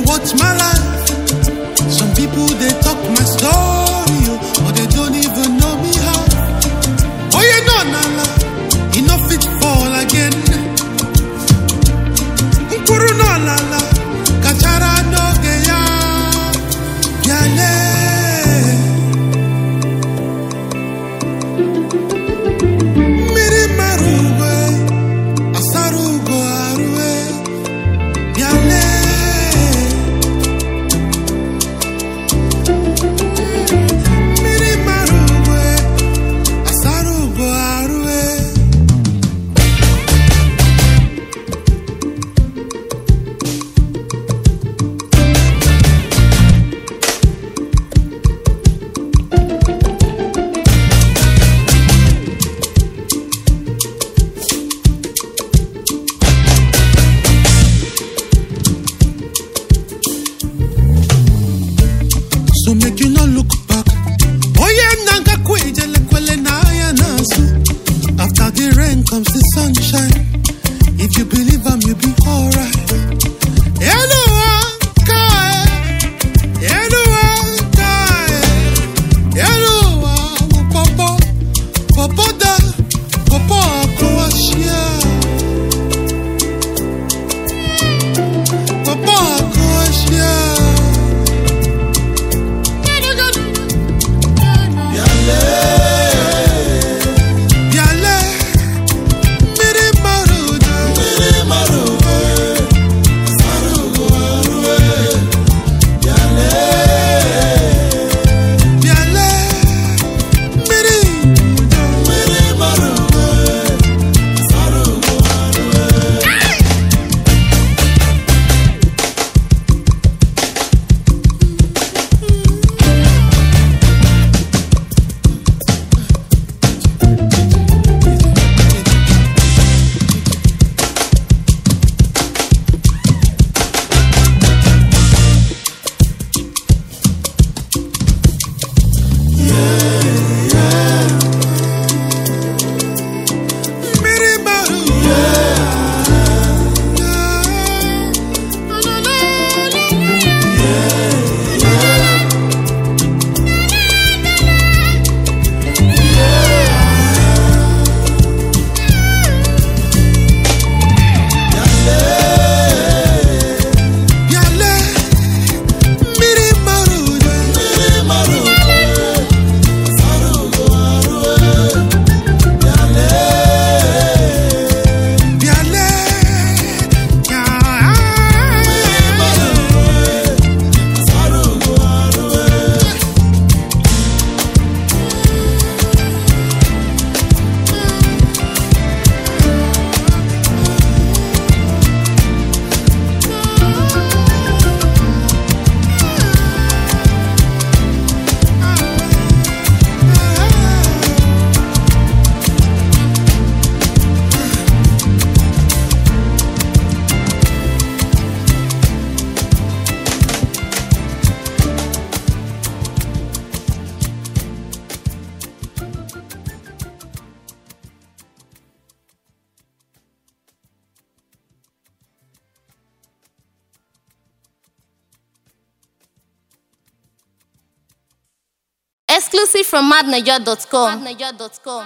watch my life. Some people they talk my story, but they don't even know me how. Oh yeah, no, nala, enough it fall again. Nkuru no lala, kachara no geya, yale. Miri maruwe, asarugo aruwe, yale. So make you not look back. Oh yeah, nanga kwijele kwele na ya nasu. After the rain comes the sunshine. If you believe you be alright. Hello, kai. Hello, kai. Hello, popo. Popo da. Popo Croatia. Popo Croatia. Exclusive from madniger.com.